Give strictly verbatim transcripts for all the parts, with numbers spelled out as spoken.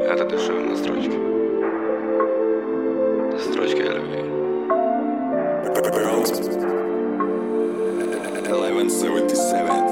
Это душевные строчки. Строчки о любви. eleven seventy-seven.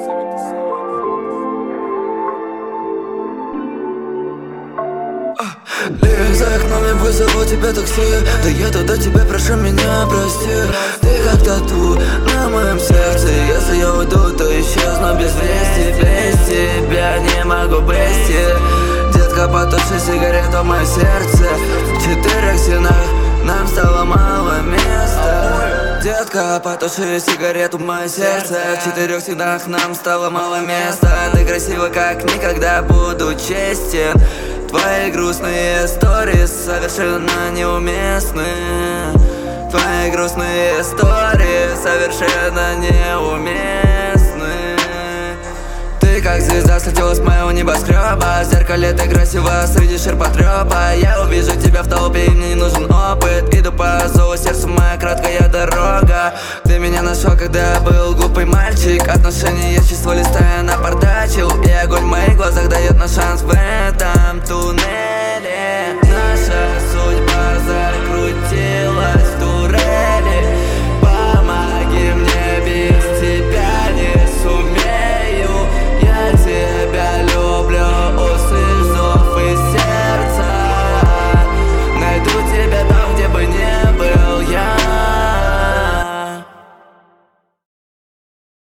Лишь за окном я вызову тебе такси. Доеду до тебя, прошу меня прости. Ты как тату на моем сердце. Если я уйду, то исчезну без вести. Без тебя не могу быть. Детка, потуши сигарету в мое сердце. В четырех стенах нам стало мало места. Детка, потуши сигарету в мое сердце. В четырех стенах нам стало мало места. Ты красива как никогда, буду честен. Твои грустные истории совершенно неуместны. Твои грустные истории совершенно неуместны. Ты как звезда слетела с моего небоскреба. В зеркале ты красива среди ширпотреба. Я увижу тебя в толпе, и мне не нужен опыт. Иду по зову сердцу, моя краткая дорога. Ты меня нашел, когда я был глупый мальчик. Отношения с чувства листа я напортачил. И огонь в моих глазах дает нам шанс в этом туннеле.